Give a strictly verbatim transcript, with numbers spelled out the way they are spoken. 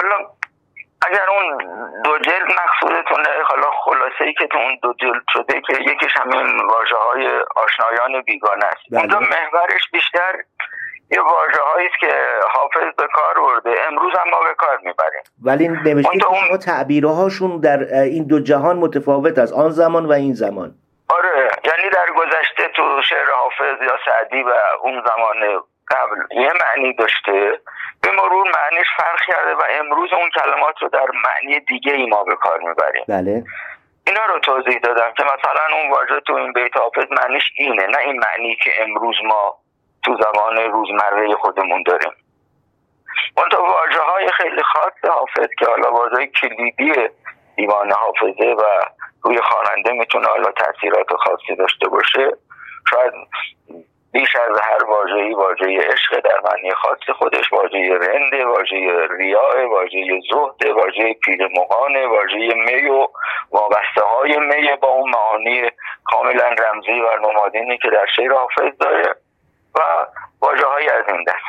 حالا اگر اون دو جلد مقصودتونه، حالا خلاصه‌ای که تو اون دو جلد شده که یکیش همین واژه‌های آشنایان بیگانه است. بله. اونجا محورش بیشتر یه واژه‌هایی است که حافظ به کار برده، امروز هم ما به کار میبریم. ولی نوشته که اون... شما تعبیرهاشون در این دو جهان متفاوت است، آن زمان و این زمان. آره، یعنی در گذشته تو شعر حافظ یا سعدی و اون زمان قبل یه معنی داشته، به مرور معنیش فرق کرده و امروز اون کلمات رو در معنی دیگه ای ما به کار میبریم. بله. اینا رو توضیح دادم که مثلا اون واژه تو این بیت حافظ معنیش اینه، نه این معنی که امروز ما تو زبان روزمره خودمون داریم. اون تو واژه های خیلی خاص حافظ که حالا واژه کلیدی دیوان حافظه و روی خواننده میتونه حالا تاثیرات خاصی داشته باشه، شاید بیش از هر واژه‌ای واژه عشق در معنی خاص خودش، واژه رند، واژه ریاء، واژه زهد، واژه پیرمغان، واژه می و وابسته های می با اون معانی کاملا رمزی و نمادینی که در شعر حافظ داره و واژه های از این دست.